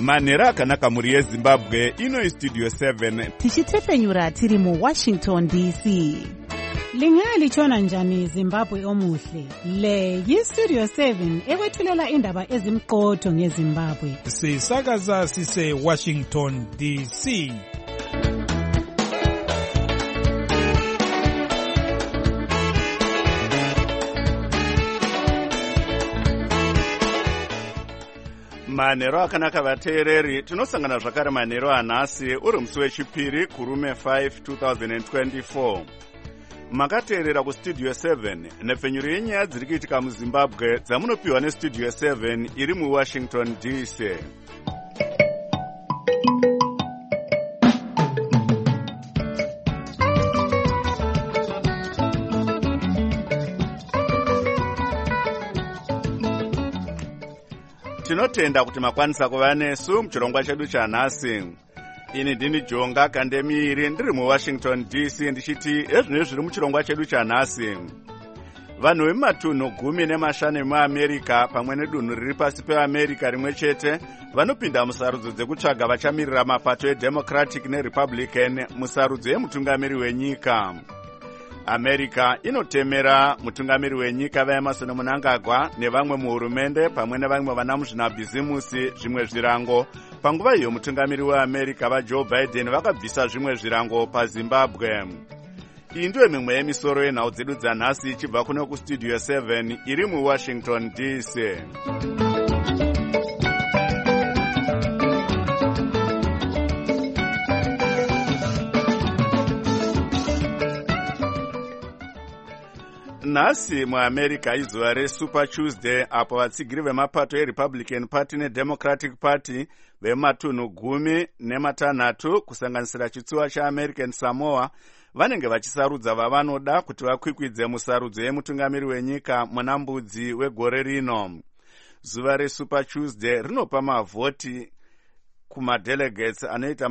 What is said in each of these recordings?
manhero akanaka muri yezimbabwe. Ino istudio 7 tichitefenyura tiri muWashington DC. Lingalitshona njani Zimbabwe omuhle? Le yistudio 7 ekwethulela indaba ezimqotho ngeZimbabwe. Sisakaza sise Washington DC. manhero akanaka vateereri, tinosangana zvakare manhero anhasi uri musi wechipiri kurume 5 2024. Makateerera kustudio 7 nepfenyuro yenyaya dziri kuitika muZimbabwe dzamunopiwa nestudio 7 iri muWashington DC. Tinotenda kuti makwanisa kuva nesu muchirongwa chedu chanhasi. Ini ndini Jonga Kandemiri ndiri muWashington DC ndichiti ezvino zviri muchirongwa chedu chanhasi. Vanhu vematunhu 15 muAmerica pamwe nedunhu riri pasi peAmerica rimwe chete vanopinda musarudzo dzekutsvaga vachamirira mapato eDemocratic neRepublican musarudzo yemutungamiri wenyika. America inotemera mutungamiri wenyika vaEmerson Mnangagwa nevamwe muhurumende pamwe nevamwe vana muzvinabhizimusi zvimwe zvirango. Panguva iyo mutungamiri weAmerica vaJoe Biden vakabvisa zvimwe zvirango paZimbabwe. Iyi ndiyo mimwe yemisoro yenhau dzedu dzanhasi ichibva kuno kustudio 7 iri muWashington DC. Nhasi muAmerica izuva reSuper Tuesday apo vatsigiri vemapato eRepublican Party neDemocratic Party vematunhu 16 kusanganisira chitsuwa chaAmerican Samoa vanenge vachisarudza vavanoda kuti vakwikwidze musarudzo yemutungamiri wenyika muna mbudzi wegore rino. Zuva reSuper Tuesday rinopa mavhoti kumadelegates anoita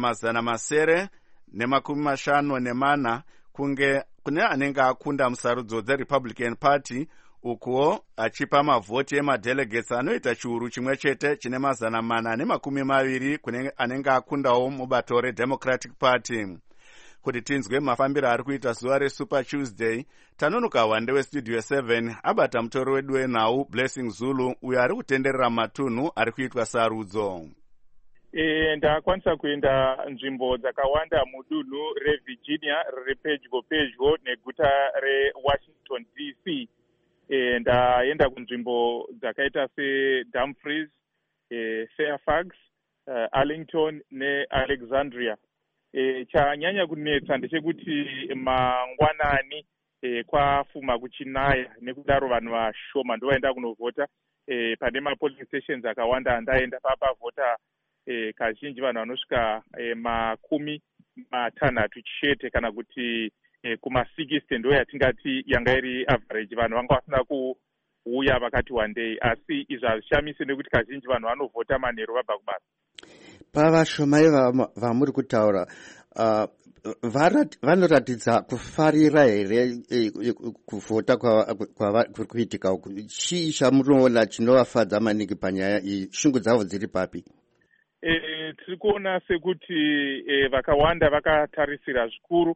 954 kune anenge akunda musarudzo dzeRepublican Party, ukuwo achipa mavhoti emadelegates anoita chiuru chimwe chete chine 420 kune anenge akundawo mubato reDemocratic Party. Kuti tinzwe mafambiro ari kuita zuva reSuper Tuesday, tanonoka wande westudio 7 abata mutori wedu wenhau Blessing Zulu uyo ari kutenderera matunhu ari kuitwa sarudzo. Ndakwanisa kuenda nzvimbo dzakawanda mudunhu reVirginia riri pedyo neguta reWashington DC. Ndaenda kunzvimbo dzakaita seDumfries, Fairfax, Arlington neAlexandria. Chanyanya kunetsa ndechekuti mangwanani kwafuma kuchinaya, nekudaro vanhu vashoma ndovaenda kunovhota. Pane mapolling stations akawanda ndaenda papavhota kazhinji vanhu vanosvika 60 chete kana kuti kuma60 ndo yatingati yanga iri average. Vanhu vanga vasina kuuya vakati one day, asi izvi hazvishamisi nekuti kazhinji vanhu vanovhota manheru vabva kubasa. Pavashomai vamuri kutaura vanoratidza kufarira here kuvhota kuri kuitika uku? Chii chamunoona chinovafadza maningi panyaya iyi? Shungu dzavo dziri papi? Tiri kuona sekuti vakawanda vakatarisira zvikuru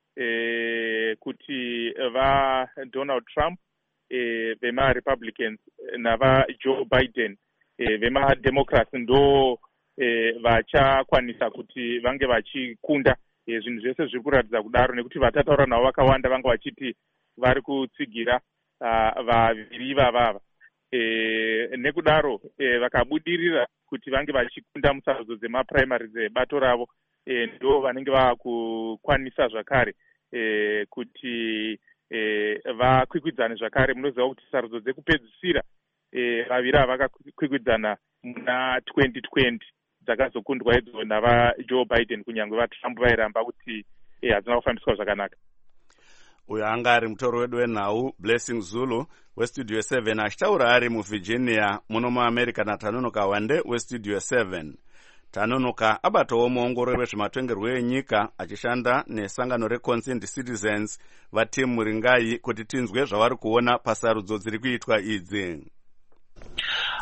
kuti vaDonald Trump vemaRepublicans navaJoe Biden vemaDemocrats ndo vachakwanisa kuti vange vachikunda. Zvinhu zvese zviri kuratidza kudaro nekuti vatataura navo vakawanda vanga vachiti vari kutsigira vaviri vavava. Nekudaro vakabudirira kuti vange vachikunda musarudzo dzemaprimary dzebato ravo, ndo vanenge vakukwanisa zvakare kuti vakwikwidzane zvakare. Munoziva kuti sarudzo dzekupedzisira vaviri ava vakakwikwidzana muna 2020 dzakazokundwa idzo navaJoe Biden, kunyange vaTrump vairamba kuti hadzina kufambiswa zvakanaka. Uyo anga ari mutori wedu wenhau Blessing Zulu westudio 7 achitaura ari muVirginia muno muAmerica natanonoka wande westudio 7. Tanonoka abatawo muongorori wezvematongerwo enyika achishanda nesangano reConsent Citizens vatimu Muringai kuti tinzwe zvavari kuona pasarudzo dziri kuitwa idzi.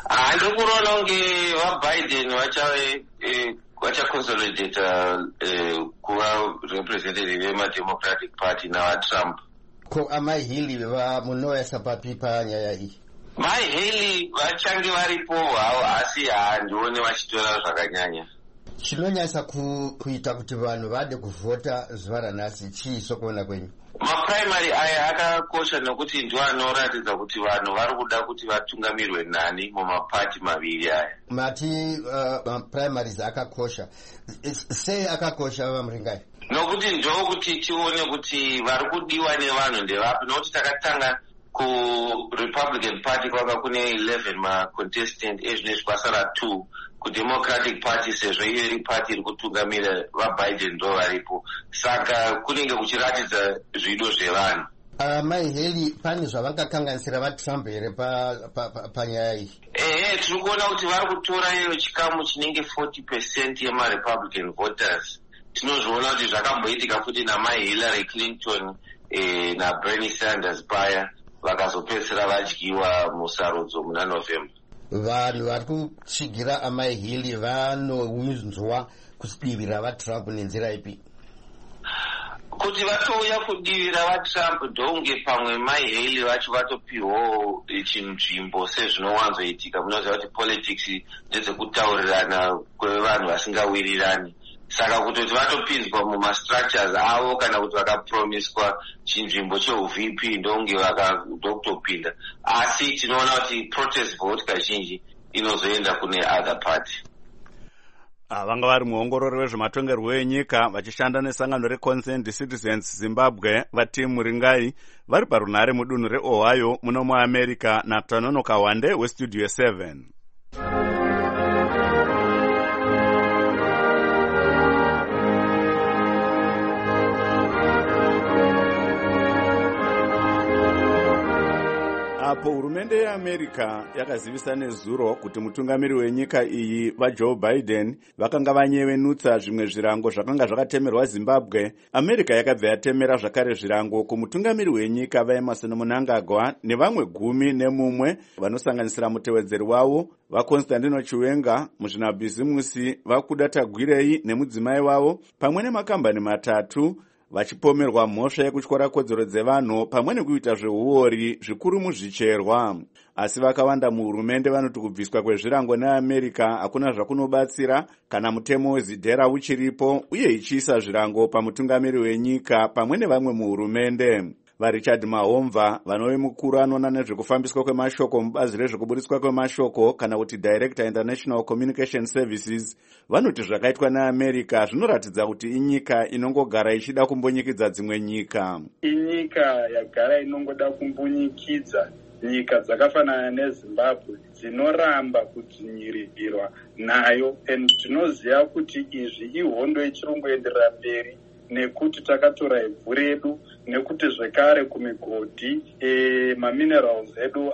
Handikuona kunge vaBiden vachaconsolidata kuva representative vemademocratic party navatrump. Ko amai Haley munoyesa papi panyaya iyi? Mai Haley vachange varipo havo, asi handione vachitora zvakanyanya. Chinonyasa kuita kuti vanhu vade kuvhota zuva ranhasi chii sokuona kwenyu? Maprimary aya akakosha nokuti ndiwo anoratidza kuti vanhu vari kuda kuti vatungamirwe nani mumapati maviri aya. Mati maprimaries akakosha. Sei akakosha vamuringai? Nokuti ndokuti tione kuti vari kudiwa nevanhu ndevapi, nokuti takatanga kuRepublican Party kwanga kune 11 macontestant ezvinezvi kwasara 2. Kudemocratic Party sezvo iyo iri party iri kutungamira vaBiden ndo varipo, saka kunenge kuchiratidza zvido zvevanhu. Mai Haley pane zvavangakanganisira vaTrump here panyaya iyi? Tiri kuona kuti vari kutora iyo chikamu chinenge 40% yemaRepublican voters. Tinozviona kuti zvakamboitika futi namai Hillary Clinton naBernie Sanders paya vakazopedzisira vadyiwa musarudzo muna November. Vanhu vari kutsigira amai Haley vanonzwa kudivira vaTrump nenzira ipi? Kuti vatouya kudivira vaTrump ndonge pamwe mai Haley vacho vatopiwawo chinzvimbo sezvinowanzoitika. Munoziva kuti politics ndedzekutaurirana kwevanhu vasingawirirani. Saka kutoti vatopinzwa mumastructures avo kana kuti vakapromiswa chinzvimbo cheUVP ndonge vakatopinda. Asi tinoona kuti protest vote kazhinji inozoenda kune other party. Vanga vari muongorori wezvematongerwo enyika vachishanda nesangano reConsent Citizens Zimbabwe vati Muringai vari parunhare mudunhu reOhio muno muAmerica naTanonoka Wande weStudio 7. Apo hurumende yeAmerica yakazivisa nezuro kuti mutungamiri wenyika iyi vaJoe Biden vakanga vanyevenutsa zvimwe zvirango zvakanga zvakatemerwa Zimbabwe. America yakabva yatemera zvakare zvirango kumutungamiri wenyika vaEmerson Mnangagwa nevamwe 11 vanosanganisira mutevedzeri wavo vaConstantino Chiwenga, muzvinabhizimusi vaKuda Tagwirei nemudzimai wavo, pamwe nemakambani 3 vachipomerwa mhosva yekutyora kodzero dzevanhu pamwe nekuita zveuori zvikuru muzvicherwa. Asi vakawanda muhurumende vanoti kubviswa kwezvirango neAmerica hakuna zvakunobatsira kana mutemo wezidhera uchiripo uye ichiisa zvirango pamutungamiri wenyika pamwe nevamwe muhurumende. VaRichard Mahomva vanove mukuru anoona nezvekufambiswa kwemashoko mubazi rezvekuburitswa kwemashoko kana kuti Director International Communication Services vanoti zvakaitwa neAmerica zvinoratidza kuti inyika inongogara ichida kumbonyikidza dzimwe nyika. Inyika yagara inongoda kumbonyikidza nyika dzakafanana neZimbabwe dzinoramba kudzvinyirirwa nayo, tinoziva kuti izvi ihondo ichirongoenderera mberi nekuti takatora ivhu redu, nekuti zvekare kumigodhi maminerals edu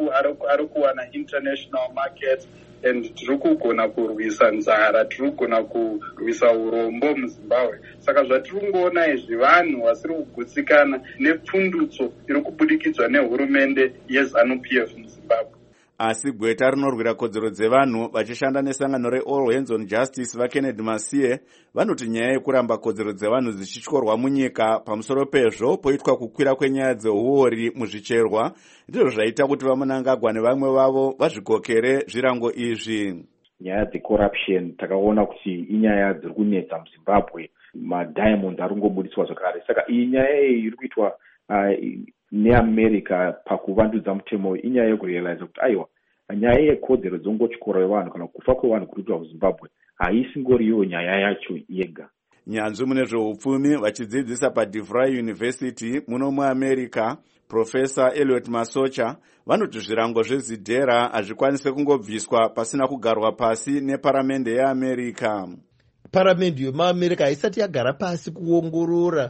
ari kuwana international market, tiri kugona kurwisa nzara, tiri kugona kurwisa urombo muZimbabwe. Saka zvatiri kungoona izvi vanhu vasiri kugutsikana nepfundutso iri kubudikidzwa nehurumende yeZANU-PF muZimbabwe. Asi gweta rinorwira kodzero dzevanhu vachishanda nesangano reAll Hands on Justice vaKennedy Masiye vanoti nyaya yekuramba kodzero dzevanhu dzichityorwa munyika pamusoro pezvo poitwa kukwira kwenyaya dzeuori muzvicherwa ndizvo zvaita kuti vaMnangagwa nevamwe vavo vazvikokere zvirango izvi. Nyaya dzecorruption takaona kuti inyaya dziri kunetsa muZimbabwe, madiamond ari kungoburitswa zvakare. Saka iyi nyaya iri kuitwa neAmerica pakuvandudza mutemo inyaya yekurealize kuti aiwa nyaya yekodzero dzongotyora yevanhu kana kufa kwevanhu kuri kuitwa muZimbabwe haisingoriyo nyaya yacho yega. Nyanzvi mune zveupfumi vachidzidzisa paDeVry University muno muAmerica Professor Elliot Masocha vanoti zvirango zvezidhera hazvikwanise kungobviswa pasina kugarwa pasi neparamende yeAmerica. Paramende yemuAmerica haisati yagara pasi kuongorora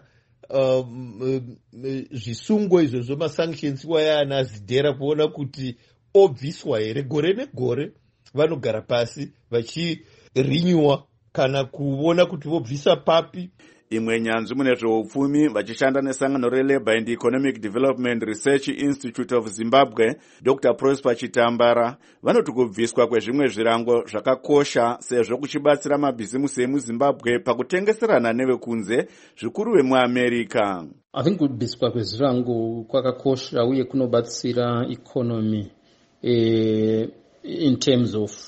zvisungo izvo zvemasanctions wayana zidhera kuona kuti obviswa here. Gore negore vanogara pasi vachirenewa kana kuona kuti vobvisa papi. imwe nyanzvi mune zveupfumi vachishanda nesangano relabour and economic development research institute of Zimbabwe, Dr. Prosper Chitambara, vanoti kubviswa kwezvimwe zvirango zvakakosha sezvo kuchibatsira mabhizimusi emuzimbabwe pakutengeserana nevekunze zvikuru vemuamerica. I think kubviswa kwezvirango kwakakosha uye kunobatsira economy in terms of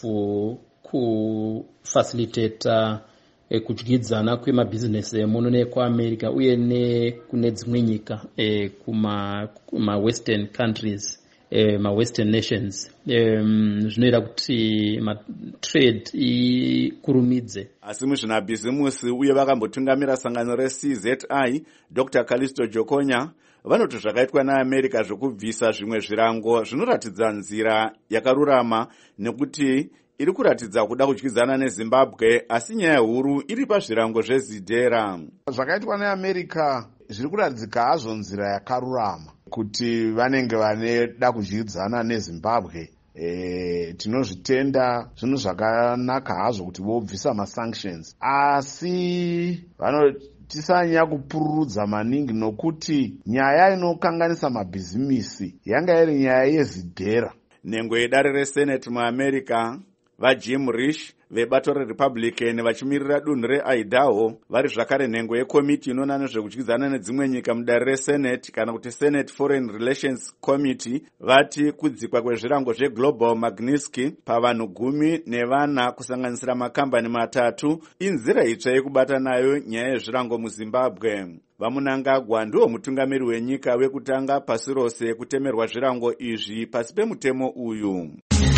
kufacilitate kudyidzana kwemabhizinesi emuno nekuamerica uye nekune dzimwe nyika kuma-western countries, ma-western nations, zvinoita kuti matrade ikurumidze. Asi muzvinabhizimusi uye vakambotungamira sangano reCZI, Dr. Callisto Jokonya, vanoti zvakaitwa naAmerica zvokubvisa zvimwe zvirango zvinoratidza nzira yakarurama nekuti iri kuratidza kuda kudyidzana neZimbabwe, asi nyaya huru iri pazvirango zvezidhera. Zvakaitwa neAmerica zviri kuratidzika hazvo nzira yakarurama kuti vanenge vaneda kudyidzana neZimbabwe. Tinozvitenda zvinhu zvakanaka hazvo kuti vobvisa masanctions, asi tisanyanya kupururudza maningi nokuti nyaya inokanganisa mabhizimisi yanga iri nyaya yezidhera. Nhengo yedare reSenate muAmerica, vaJim Risch vebato reRepublican vachimirira dunhu reIdaho vari zvakare nhengo yekomiti inoona nezvekudyidzana nedzimwe nyika mudare reSenate kana kuti Senate Foreign Relations Committee vati kudzikwa kwezvirango zveGlobal Magnitsky pavanhu 14 kusanganisira makambani 3 inzira itsva yekubata nayo nyaya yezvirango muZimbabwe. Vamunangagwa ndiwo mutungamiri wenyika wekutanga pasi rose kutemerwa zvirango izvi pasi pemutemo uyu.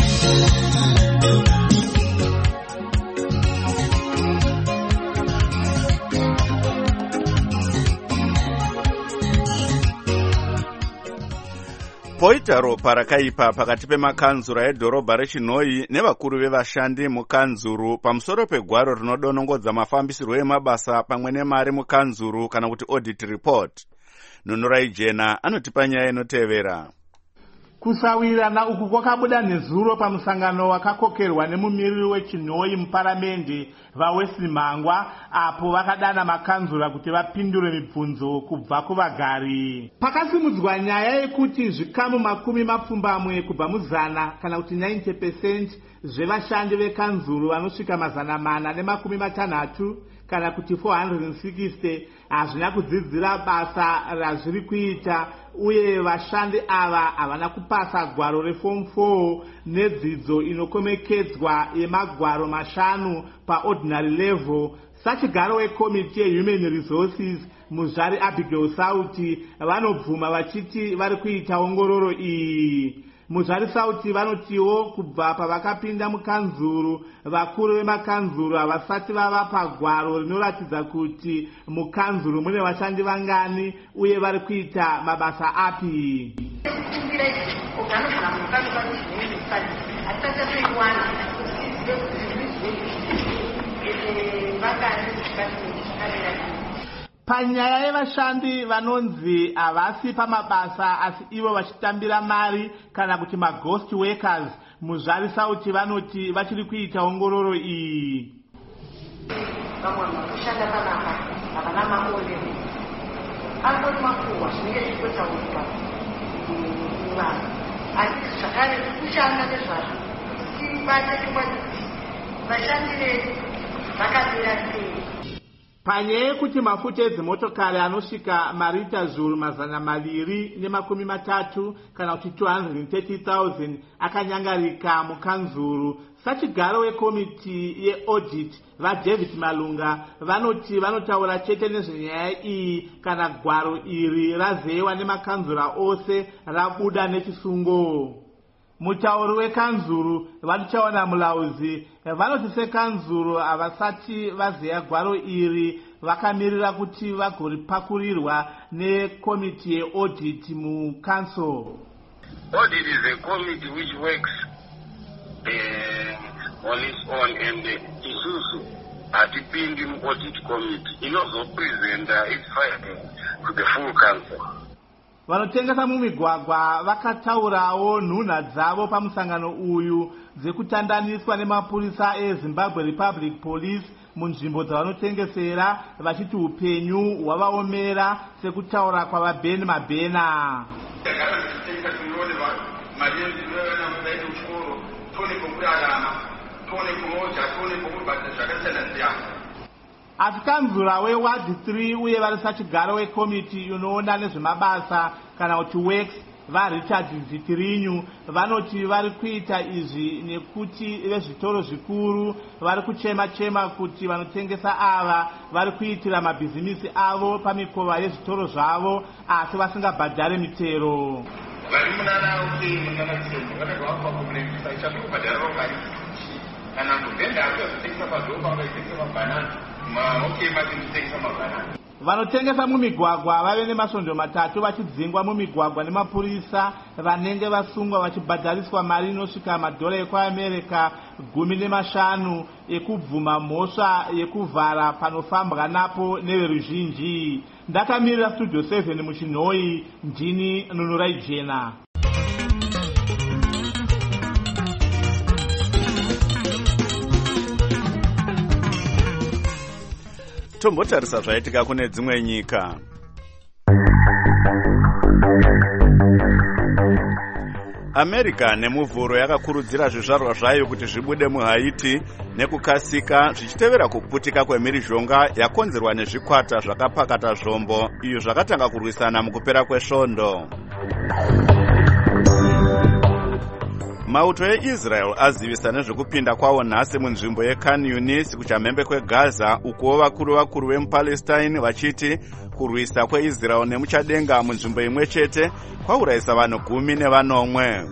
Poita ropa rakaipa pakati pemakanzura edhorobha reChinoi nevakuru vevashandi mukanzuru pamusoro pegwaro rinodonongodza mafambisirwo emabasa pamwe nemari mukanzuru kana kuti audit report. Nunurai Jena anotipa nyaya inotevera. Kusawirirana uku kwakabuda nezuro pamusangano wakakokerwa nemumiriri weChinoi muparamendi vaWesley Mangwa apo vakadana makanzura kuti vapindure mibvunzo kubva kuvagari. Pakasimudzwa nyaya yekuti zvikamu 10 kubva muzana kana kuti 90% zvevashandi vekanzuru vanosvika 460 kana kuti 460 hazvina kudzidzira basa razviri kuita uye vashandi ava havana kupasa gwaro reform 4 nedzidzo inokomekedzwa yemagwaro 5 paordinary level. Sachigaro wekomiti yehuman resources muzvari Abigail Sauti vanobvuma vachiti vari kuita ongororo iyi. Muzvari Sauti vanotiwo kubva pavakapinda mukanzuru vakuru vemakanzuru havasati vavapa gwaro rinoratidza kuti mukanzuru mune vashandi vangani uye vari kuita mabasa api. Panyaya yevashandi vanonzi havasi pamabasa asi ivo vachitambira mari kana kuti maghost workers, muzvari Sauti vanoti vachiri kuita ongororo iyi. Vamwe vanoshanda panapa havana maonero angori makuhwa zvinenge zvichitotaurwa kuvanhu, asi zvakare kushanda nezvazvo tibate tikwati vashandi vedu vakamira sei. Panyaya yekuti mafuta edzimotokari anosvika marita zviuru 230 kana kuti 230,000 akanyangarika mukanzuru, sachigaro wekomiti yeaudit vaDavid Malunga vanoti vanotaura chete nezvenyaya iyi kana gwaro iri razeyiwa nemakanzura ose rabuda nechisungo. Mutauri wekanzuru vatichaona mulauzi vanoti sekanzuru havasati vazeya gwaro iri vakamirira kuti vagoripakurirwa nekomiti yeaudit mucouncil. Audit is a committee which works on its own and isusu hatipindi muaudit committee inozopresenta its findings to the full council. Vanotengesa mumigwagwa vakataurawo nhunha dzavo pamusangano uyu dzekutandaniswa nemapurisa eZimbabwe Republic Police munzvimbo dzavanotengesera vachiti upenyu hwavaomera sekutaura kwavabheni mabhena. Atikanzura weward 3 uye vari sachigaro wekomiti unoona nezvemabasa kana kuti works vaRichard Zitirinyu vanoti vari kuita izvi nekuti vezvitoro zvikuru vari kuchema kuti vanotengesa ava vari kuitira mabhizimisi avo pamikova yezvitoro zvavo asi vasingabhadhare mitero. Vari munana uke munana tsembo vanogwa kumurevisa ichakubhadhara rovari kana kuvenda akuzotengesa padhopa vaitengesa mabanana maoke matengesa mabanana. Vanotengesa mumigwagwa vave nemasvondo matatu vachidzingwa mumigwagwa nemapurisa vanenge vasungwa vachibhadhariswa mari inosvika madhora ekuAmerica 15 ekubvuma mhosva yekuvhara panofambwa napo neveruzhinji. Ndakamirira Studio 7 muchinhoi, ndini Nunurai Jena. Tombotarisa zvaitika kune dzimwe nyika. America nemuvhuro yakakurudzira zvizvarwa zvayo kuti zvibude muHaiti nekukasika zvichitevera kuputika kwemhirizhonga yakonzerwa nezvikwata zvakapakata zvombo iyo zvakatanga kurwisana mukupera kwesvondo. Mauto eIsrael azivisa nezvekupinda kwawo nhasi munzvimbo yeKhan Yunis kuchamhembe kweGaza uko vakuru vemuPalestine vachiti kurwisa kweIsrael nemuchadenga munzvimbo imwe chete kwaurayisa vanhu 19.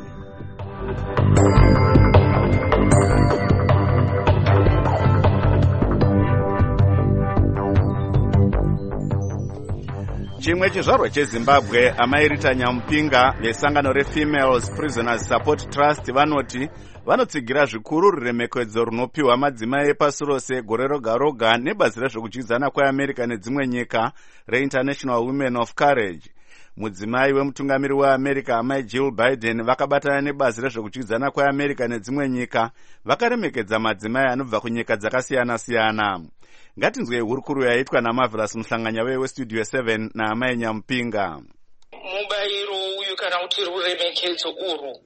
Chimwe chizvarwa cheZimbabwe amairita Nyamupinga vesangano reFemales Prisoners Support Trust vanoti vanotsigira zvikuru ruremekedzo runopiwa madzimai epasi rose gore roga roga nebazi rezvekudyidzana kweAmerica nedzimwe nyika reInternational Women of Courage. Mudzimai wemutungamiri weAmerica amai Jill Biden vakabatana nebazi rezvekudyidzana kweAmerica nedzimwe nyika vakaremekedza madzimai anobva kunyika dzakasiyana-siyana. Ngatinzwe hurukuru yaitwa naMarvelous Muhlanganya weStudio 7 naamai Nyamupinga. Mubairo uyu kana kuti ruremekedzo urwu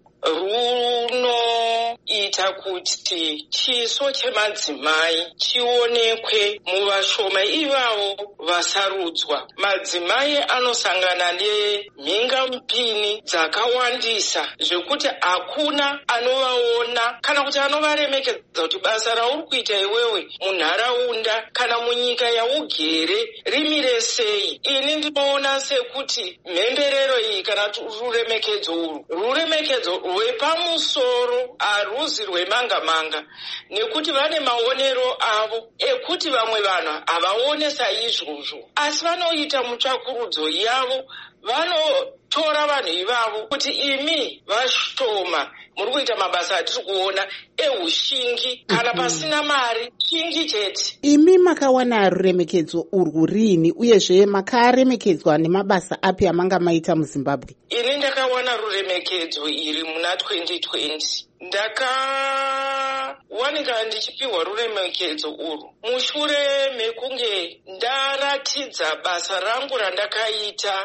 runoita kuti chiso chemadzimai chionekwe muvashoma ivavo vasarudzwa. Madzimai anosangana nemhingamupini dzakawandisa zvekuti hakuna anovaona kana kuti anovaremekedza kuti basa rauri kuita iwewe munharaunda kana munyika yaugere rimire sei. Ini ndinoona sekuti mhemberero iyi kana ruremekedzo urwu ruremekedzo rwepamusoro haruzi rwemanga-manga nekuti vane maonero avo ekuti vamwe vanhu havaone saizvozvo asi vanoita mutsvakurudzo yavo vanotora vanhu ivavo kuti imi vashoma muri kuita mabasa atiri kuona ehushingi kana pasina mari shingi chete. Imi makawana ruremekedzo urwu rini uyezve makaremekedzwa nemabasa api amanga maita muZimbabwe? Ini ndakawana ruremekedzo iri muna 2020. Ndakawanika ndichipiwa ruremekedzo urwu mushure mekunge ndaratidza basa rangu randakaita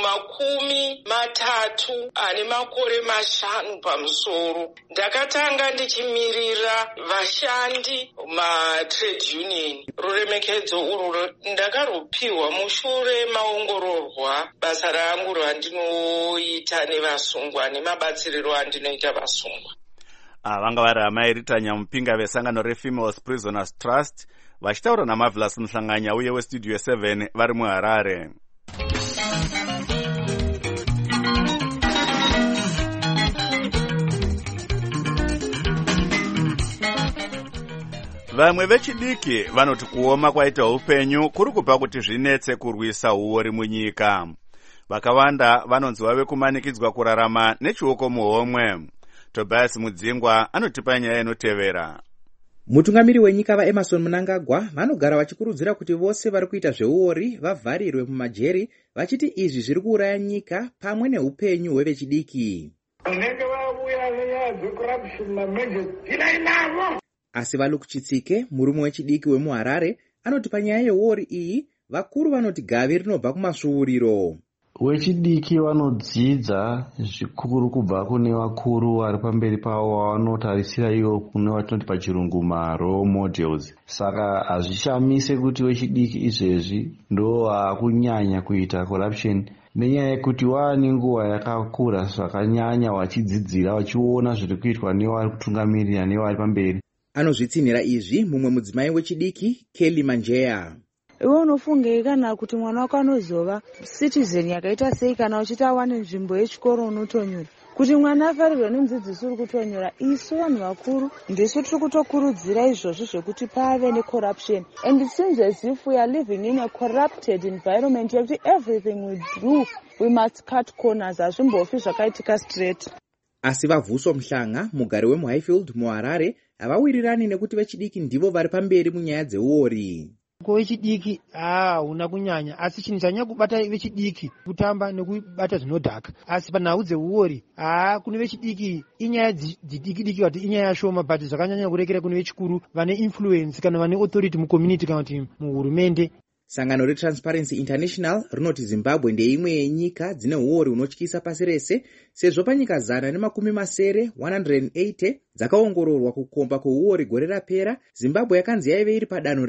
mu30 pamusoro. Ndakatanga ndichimirira vashandi matrade union. Ruremekedzo urwu ndakarupiwa mushure maongororwa basa rangu randinoita nevasungwa nemabatsiriro andinoita vasungwa. Vanga vari amairita Nyamupinga vesangano reFemales Prisoners Trust vachitaura naMarvelous Muhlanganya uye weStudio 7 vari muHarare. Vamwe vechidiki vanoti kuoma kwaita upenyu kuri kupa kuti zvinetse kurwisa uori munyika. Vakawanda vanonzi vave kumanikidzwa kurarama nechioko muhomwe. Tobias Mudzingwa anotipa nyaya inotevera. Mutungamiri wenyika vaEmmerson Mnangagwa vanogara vachikurudzira kuti vose vari kuita zveuori vavharirwe mumajeri vachiti izvi zviri kuuraya nyika pamwe neupenyu hwevechidiki. Vanenge vauya nenyaya dzecorruption namajor tinainavo. Asi Valukuchitsike, murume wechidiki wemuHarare, anoti panyaya yewori iyi vakuru vanoti gavi rinobva kumasvuuriro. Wechidiki vanodzidza zvikuru kubva kune vakuru vari pamberi pavo vanotarisira ivo kune vatinoti pachirungu role models. Saka hazvishamise kuti wechidiki izvezvi ndo akunyanya kuita corruption nenyaya yekuti waane nguva yakakura zvakanyanya vachidzidzira vachiona zviri kuitwa nevari kutungamirira nevari pamberi. Anozvitsinhira izvi mumwe mudzimai wechidiki Kelly Manjeya. Iwe unofungei kana kuti mwana wako anozova citizen yakaita sei kana uchiti awane nzvimbo yechikoro unotonyora? Kuti mwana afarirwe nemudzidzisi uri kutonyora, isu vanhu vakuru ndisu tiri kutokurudzira izvozvo zvekuti pave necorruption. And it seems as if we are living in a corrupted environment yekuti everything we do we must cut corners. Hazvimbofi zvakaitika straight. Asi Vavhuso Mhlanga, mugari wemuHighfield muHarare, havawirirani nekuti vechidiki ndivo vari pamberi munyaya dzeuori. Wechidiki una kunyanya, asi chinhu chanyanya kubata vechidiki kutamba nekubata zvinodhaka. Asi panhau dzeuori kune vechidiki inyaya dzidiki kuti inyaya shoma, but zvakanyanya kurekera kune vechikuru vane influence kana vane authority mucommunity kana kuti muhurumende. Sangano reTransparency International rinoti Zimbabwe ndeimwe yenyika dzine uori hunotyisa pasi rese, sezvo panyika 180 dzakaongororwa kukomba kweuori gore rapera, Zimbabwe yakanzi yaive iri padanho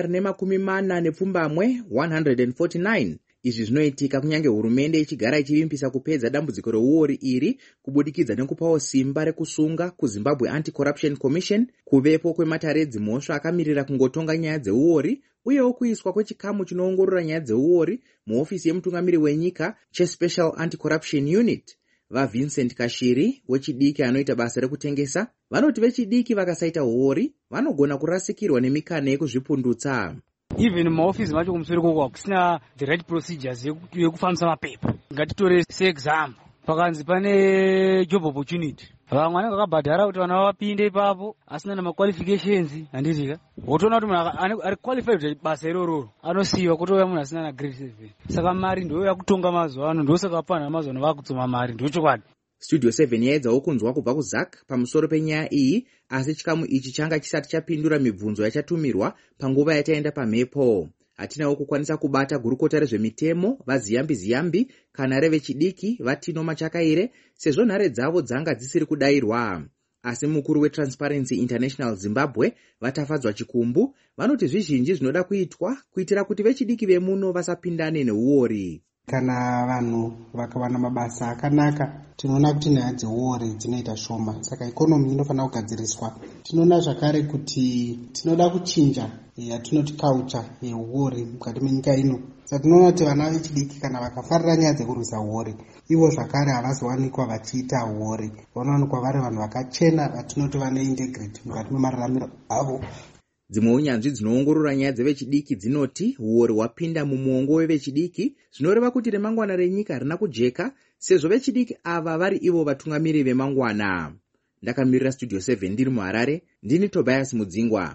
re140 149. Izvi zvinoitika kunyange hurumende ichigara ichivimbisa kupedza dambudziko reuori iri kubudikidza nekupawo simba rekusunga kuZimbabwe Anti-Corruption Commission, kuvepo kwemataredzi mhosva akamirira kungotonga nyaya dzeuori, uyewo kuiswa kwechikamu chinoongorora nyaya dzeuori muofisi yemutungamiri wenyika cheSpecial Anti-Corruption Unit. VaVincent Kashiri, wechidiki anoita basa rekutengesa, vanoti vechidiki vakasaita uori vanogona kurasikirwa nemikana yekuzvipundutsa. Even muoffice macho kumusoro koko kusina the right procedures yekufambisa mapepa. Ngatitore seexample, pakanzi pane job opportunity. Vamwe vanenge vakabhadhara kuti vana vapinde ipapo asina namaqualifications, handitika wotoona kuti munhu ari qualified kuti basa iroro anosiyiwa kutouya munhu asina na grade 7. Saka mari ndiyo yakutonga mazuva ano, ndosaka panha mazuva ano vakutsoma mari, ndochokwadi. Studio 7 yaedzawo kunzwa kubva kuZAC pamusoro penyaya iyi, asi chikamu ichi changa chisati chapindura mibvunzo yachatumirwa panguva yataenda pamhepo. Hatinawo kukwanisa kubata gurukota rezvemitemo vaZiyambi kana revechidiki vaTino Machakaire, sezvo nhare dzavo dzanga dzisiri kudayirwa. Asi mukuru weTransparency International Zimbabwe vatafadzwa chikumbu vanoti zvizhinji zvinoda kuitwa kuitira kuti vechidiki vemuno vasapindane neuori. Kana vanhu vakawana mabasa akanaka, tinoona kuti nyaya dzeuori dzinoita shoma, saka ikonomi inofanira kugadziriswa. Tinoona zvakare kuti tinoda kuchinja yatinoti culture yeuori mukati menyika ino. Saka tinoona kuti vana vechidiki kana vakafarira nyaya dzekurwisa uori, ivo zvakare havazowanikwa vachiita uori, vanowanikwa vari vanhu vakachena vatinoti vane integrity mukati memararamiro avo. Dzimwe unyanzvi dzinoongorora nyaya dzevechidiki dzinoti uori hwapinda mumuongo wevechidiki, zvinoreva kuti remangwana renyika harina kujeka, sezvo vechidiki ava vari ivo vatungamiri vemangwana. Ndakamirira Studio 7 ndiri muHarare, ndini Tobias Mudzingwa.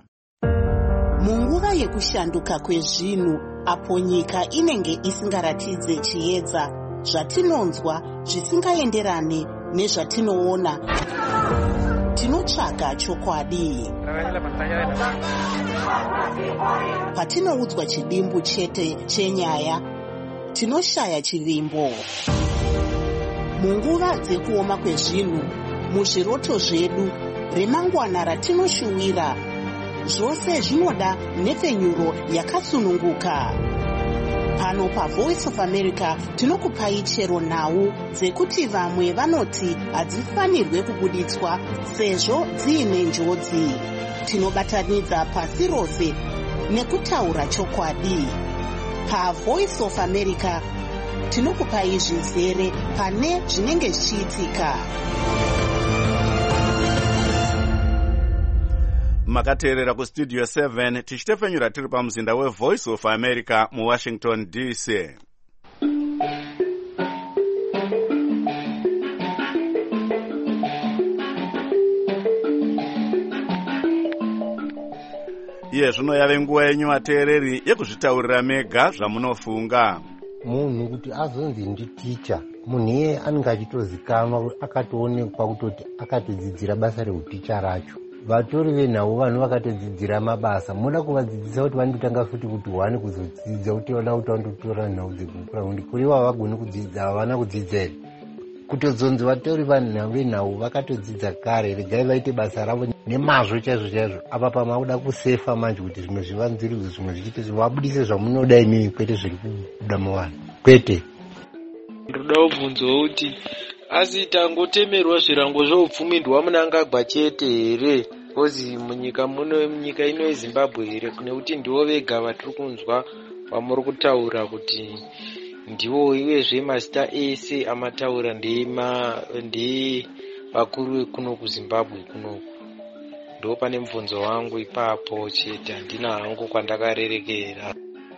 Munguva yekushanduka kwezvinhu, apo nyika inenge isingaratidze chiedza, zvatinonzwa zvisingaenderane nezvatinoona, tinotsvaga chokwadi. Patinoudzwa chidimbu chete chenyaya, tinoshaya chivimbo. Munguva dzekuoma kwezvinhu, muzviroto zvedu, remangwana ratinoshuwira, zvose zvinoda nhepfenyuro yakasununguka. Pano paVoice of America tinokupai chero nhau dzekuti vamwe vanoti hadzifanirwe kubuditswa sezvo dziine njodzi. Tinobatanidza pasi rose nekutaura chokwadi. PaVoice of America tinokupai zvizere pane zvinenge zvichiitika. Makateerera kuStudio 7 tichitefenyura tiri pamuzinda weVoice of America muWashington DC. Iye zvino yave nguva yenyu vateereri yekuzvitaurira mega zvamunofunga. Munhu kuti azonzi nditicha, munhu iye anenge achitozikanwa akatoonekwa kutoti akatodzidzira basa reuticha racho. vatori venhau vanhu vakatodzidzira mabasa muda kuvadzidzisa kuti vandotanga futi kuti wani kuzodzidza kuti vada kuti vandotora nhau dzekuguraundi kuri va vagoni kudzidza havana kudzidza here kutodzonzi vatori vanhu venhau vakatodzidza kare regai vaite basa ravo nemazvo chaizvo chaizvo apa pamakuda kusefa manje kuti zvimwe zvivanzirizwe zvimwe zvichite vabudise zvamunoda imimi kwete zviri kubuda muvanhu kwete. ndoda kubvunzawo kuti asi tangotemerwa zvirango zvoupfumidwa munangagwa chete here kozi munyika ino yezimbabwe here nekuti ndivo vega vatiri kunzwa vamuri kutaura kuti ndivo ivezve mazita ese amataura ndevakuru vekuno kuzimbabwe kunoku. ndo pane mubvunzo wangu ipapo chete handina hangu kwandakarerekera.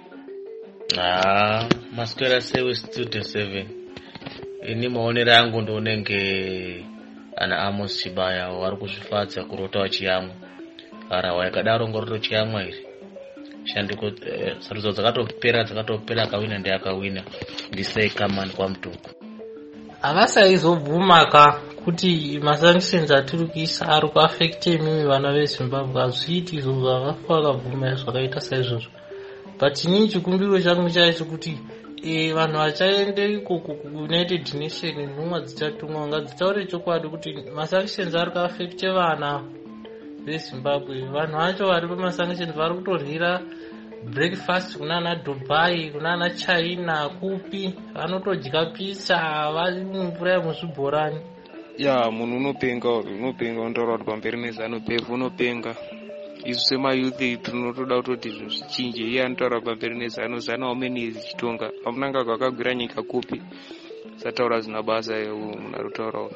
maswera sewe student 7 ini maonero angu ndounenge ana Amos Chibaya vari kuzvifadza kurota vachiyamwa arawa yakadaro ngoroto chiyamwa iri shandiko sarudzo dzakatopera akawina ndiakawina ndisei kamani kwa mutuku havasaizobvumaka kuti masanctions atiri kuisa ari kuafekte imimi vana vezimbabwe hazviiti izvozvo havafa vakabvuma zvakaita saizvozvo but inini chikumbiro changu chaicho kuti vanhu vachaende ikoko kuunited nation nhumwa dzichatumwa ngadzitaure chokwadi kuti masanctions ari kuafekte vana vezimbabwe. vanhu vacho vari pamasanctions vari kutoryira breakfast kunana Dubai kunana China kupi vanotodya pizza vari mumvura yemuzvibhorani. munhu unopenga untaura kuti pamberi nezanupef unopenga. isu semayuthi tinotoda kutoti izvo zvichinje. iye anotaura pamberi nezano omeni zichitonga pamunangagwa akagwira nyika kupi sataura zina basa munhu aritaurawo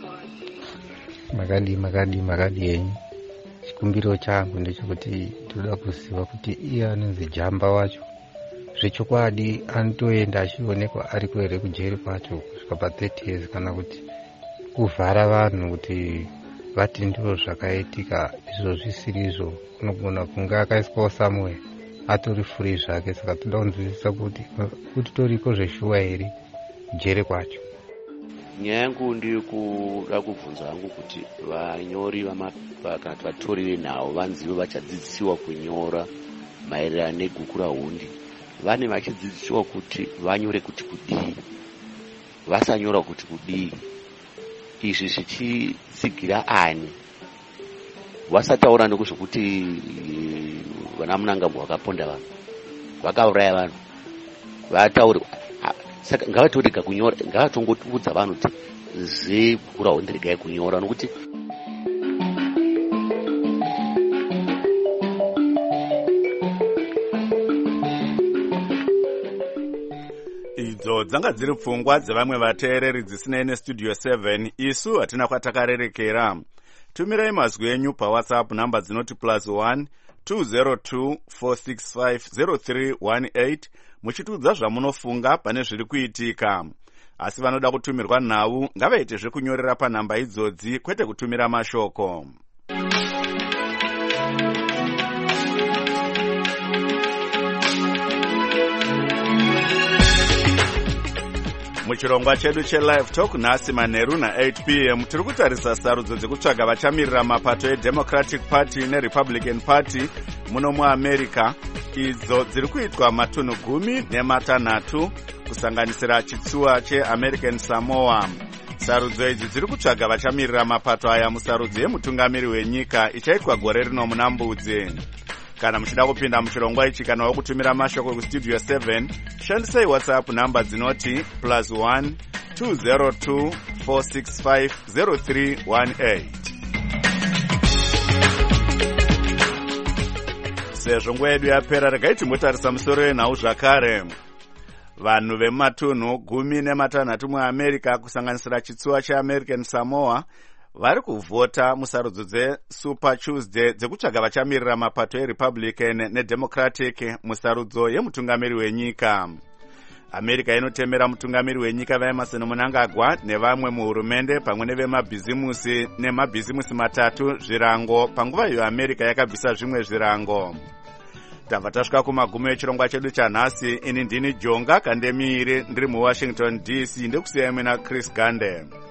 makadi yenyu. chikumbiro changu ndechekuti toda kuziva kuti iye anonzi Jamba wacho zvechokwadi anotoenda achionekwa ari here kujeri kwacho kusvika pa30 years kana kuti kuvhara vanhu kuti vati ndiro zvakaitika izvo zvisirizvo unogona kunge akaiswawo somewhere atori free zvake. saka toda kunzwisisa kuti toriko zveshuwa here kujeri kwacho. nyaya yangu ndiri kuda kubvunza hangu kuti vanyori kana kuti vatori venhau vanzive vachadzidzisiwa kunyora maererano negukura hundi vane vachidzidzisiwa kuti vanyore kuti kudii vasanyora kuti kudii. izvi zvichitsigira ani vasataura nekuzvokuti vana munangagwa vakaponda vanhu vakauraya vanhu vataure. saka ngavatorega kunyora ngavatongoudza vanhu kuti zegukura hundi regai kunyora nokuti idzo dzanga dziri pfungwa dzevamwe vateereri dzisinei nestudio 7 isu hatina kwatakarerekera. tumirai mazwi enyu pawhatsapp namba dzinoti +1 202 465 0318 muchitiudza zvamunofunga pane zviri kuitika. asi vanoda kutumirwa nhau ngavaite zvekunyorera panhamba idzodzi kwete kutumira mashoko. muchirongwa chedu chelive talk nhasi manheru na8 p.m. tiri kutarisa sarudzo dzekutsvaga vachamirira mapato eDemocratic Party neRepublican Party muno muamerica idzo dziri kuitwa matunhu 16 kusanganisira chitsuwa cheAmerican Samoa. sarudzo idzi dziri kutsvaga vachamirira mapato aya musarudzo yemutungamiri wenyika ichaitwa gore rino muna Mbudzi. kana muchida kupinda muchirongwa ichi kana wokutumira mashoko kustudio 7 shandisai whatsapp namba dzinoti +1 202 465 0318. sezvo nguva yedu yapera regai timbotarisa musoro wenhau zvakare. vanhu vemumatunhu 16 muamerica kusanganisira chitsuwa cheAmerican Samoa vari kuvhota musarudzo dzeSuper Tuesday dzekutsvaga vachamirira mapato eRepublican neDemocratic musarudzo yemutungamiri wenyika. America inotemera mutungamiri wenyika vaEmerson Mnangagwa nevamwe muhurumende pamwe nevemabhizimusi nemabhizimusi matatu zvirango panguva iyo America yakabvisa zvimwe zvirango. tabva tasvika kumagumo echirongwa chedu chanhasi. ini ndini Jonga Kandemiire ndiri muWashington DC. ndekusiyai mina Chris Gande.